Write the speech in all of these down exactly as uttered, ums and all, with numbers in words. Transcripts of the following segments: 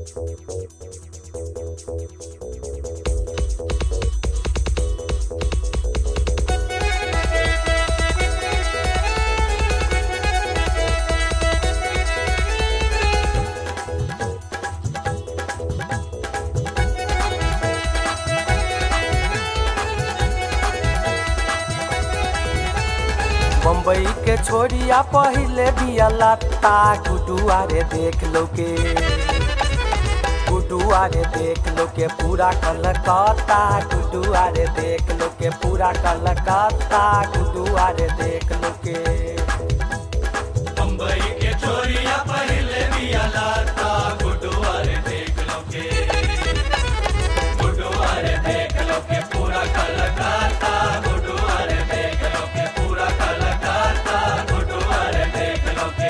बम्बई के छोड़िया पहले बिया लत्ता गुडुआ रे देख लो के गुडुआ रे देख लो के पूरा कलकत्ता गुडुआ रे देख लो के पूरा कलकत्ता गुडुआ रे देख लो के बम्बई के छोड़िया पहले बिया लत्ता गुडुआ रे देख लो के गुडुआ रे देख लो के पूरा कलकत्ता गुडुआ रे देख लो के पूरा कलकत्ता गुडुआ रे देख लो के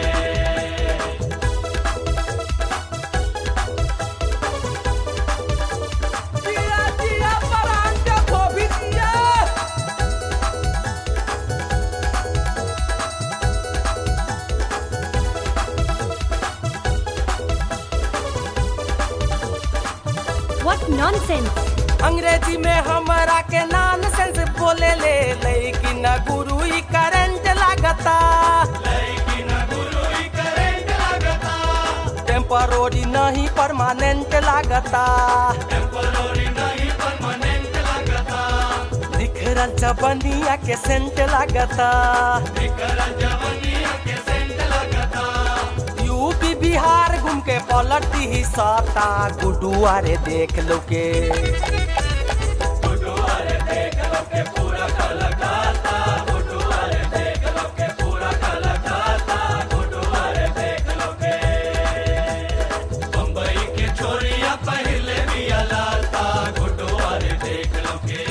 जिया जिया परांठा गोभी जिया What nonsense! अंग्रेजी में हमरा के नॉनसेंस बोले ले लेकिन गुरु ही करंट लागता लेकिन गुरु ही करंट लगता टेम्पररी नहीं परमानेंट लागता टेम्पररी नहीं परमानेंट लगता निखरल जबनिया के सेंट लागता निकल जवनिया के सेंट लगता यूपी बिहार घूम के पलटी ही सता गुडुआ रे देख लो के गुडुआ रे देख लो के पूरा कलकत्ता गुडुआ रे देख लो के पूरा कलकत्ता गुडुआ रे देख लो के बम्बई के छोड़िया पहले बिया लत्ता गुडुआ रे देख लो के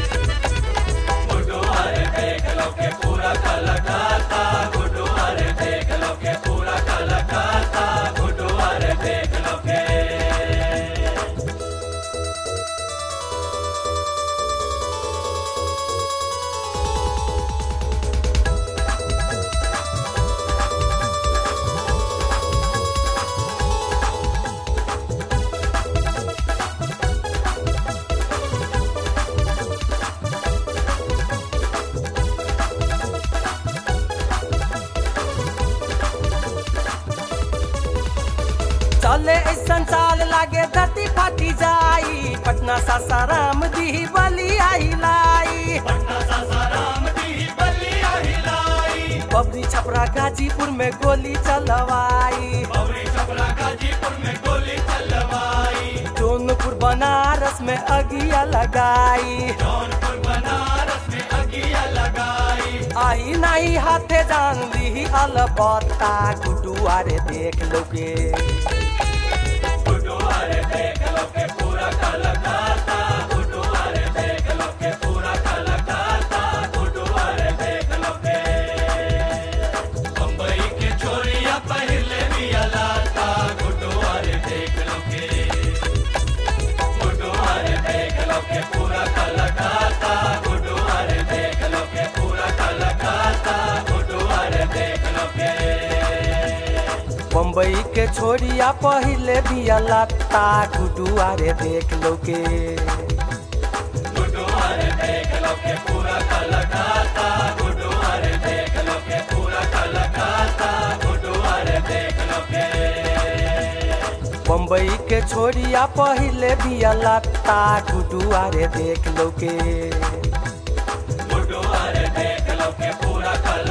गुडुआ रे देख लो के पूरा कलकत्ता गुडुआ रे देख लो के पूरा कलकत्ता गुडुआ रे देख लो के चले ऐसा चाल लागे धरती फाटी जाई पटना सासाराम दी बली आई लाई पटना सासाराम दी बलिया हिलाई बबरी छपरा गाजीपुर में गोली चलवाई बौरी छपरा गाजीपुर में गोली चलवाई जौनपुर बनारस में अगिया लगाई जौनपुर बनारस में अगिया लगाई आई नहीं हाथे जान ली अलबत्ता गुडुआ रे देख लो के गुडुआ रे देख लो के पूरा कलकत्ता गुडुआ रे देख लो के पूरा कलकत्ता गुडुआ रे देख लो के बम्बई के छोड़िया पहले बिया लत्ता गुडुआ रे देख लो के गुडुआ रे देख लो के पूरा कलकत्ता गुडुआ रे देख लो के पूरा कलकत्ता गुडुआ रे देख लो के बम्बई के छोड़िया पहले बिया लत्ता गुडुआ रे देख लो के गुडुआ रे देख लो के पूरा कलकत्ता गुडुआ रे देख लो के पूरा कलकत्ता गुडुआ रे देख लो के बम्बई के छोड़िया पहले बिया लत्ता गुडुआ रे देख लो के गुडुआ रे देख लो के पूरा कल